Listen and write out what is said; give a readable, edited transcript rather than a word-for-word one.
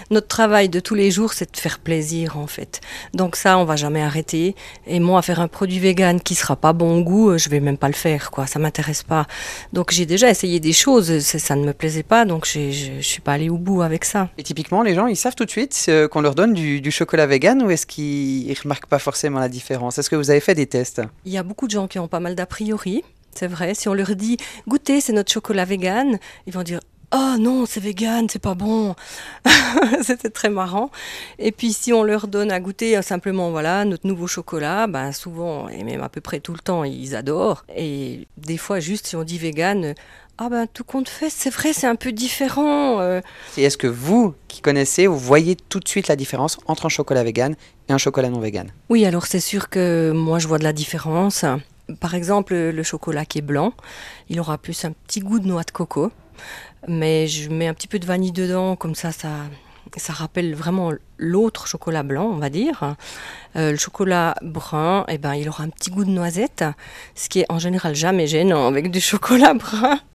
Notre travail de tous les jours, c'est de faire plaisir en fait. Donc ça, on va jamais arrêter. Et moi, faire un produit vegan qui sera pas bon au goût, je vais même pas le faire, quoi. Ça m'intéresse pas. Donc j'ai déjà essayé des choses, ça ne me plaisait pas, donc je suis pas allée au bout avec ça. Et typiquement, les gens, ils savent tout de suite qu'on leur donne du chocolat vegan ou est-ce qu'ils remarquent pas forcément la différence? Est-ce que vous avez fait des tests? Il y a beaucoup de gens qui ont pas mal d'a priori. C'est vrai, si on leur dit goûtez, c'est notre chocolat vegan, ils vont dire oh non, c'est vegan, c'est pas bon. C'était très marrant. Et puis si on leur donne à goûter simplement voilà notre nouveau chocolat, ben souvent et même à peu près tout le temps ils adorent. Et des fois juste si on dit vegan, ah ben tout compte fait, c'est vrai, c'est un peu différent. Et est-ce que vous, qui connaissez, vous voyez tout de suite la différence entre un chocolat vegan et un chocolat non vegan? Oui, alors c'est sûr que moi je vois de la différence. Par exemple, le chocolat qui est blanc, il aura plus un petit goût de noix de coco. Mais je mets un petit peu de vanille dedans, comme ça rappelle vraiment l'autre chocolat blanc, on va dire. Le chocolat brun, eh ben, il aura un petit goût de noisette, ce qui est en général jamais gênant avec du chocolat brun.